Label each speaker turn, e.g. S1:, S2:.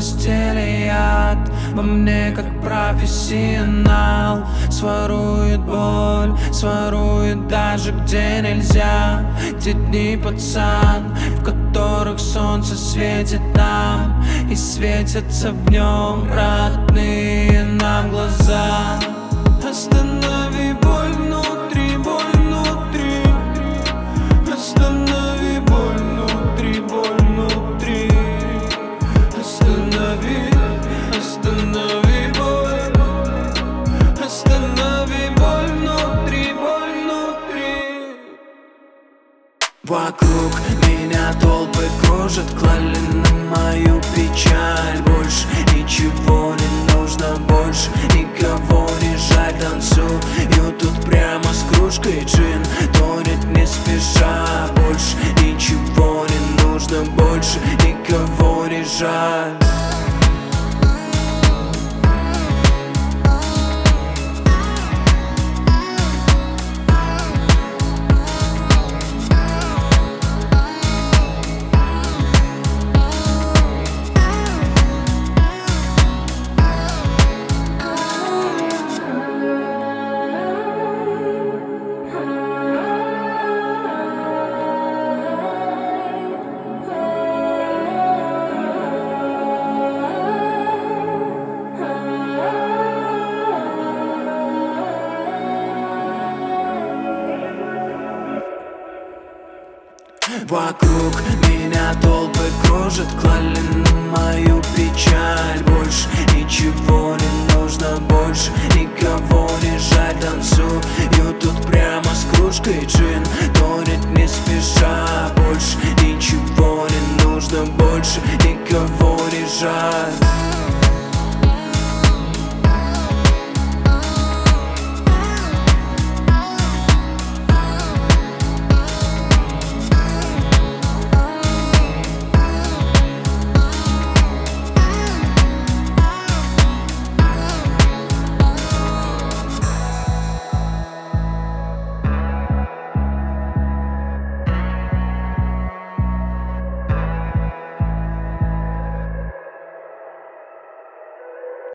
S1: постели яд во мне, как профессионал. Сворует боль, сворует даже где нельзя. Те дни, пацан, в которых солнце светит нам, и светятся в нем родные нам глаза. Останови боль внутри, боль внутри. Останови боль внутри, боль внутри. Останови, останови боль. Останови боль внутри, боль внутри. Вокруг меня толпы кружат, клали на мою печаль. Больше ничего не нужно, больше никого не жаль. Танцую тут прямо с кружкой, джин тонет не спеша. Больше ничего не нужно, больше никого не жаль. Вокруг меня толпы кружат, клали на мою печаль. Больше ничего не нужно, больше никого не жаль. Танцую тут прямо с кружкой, джин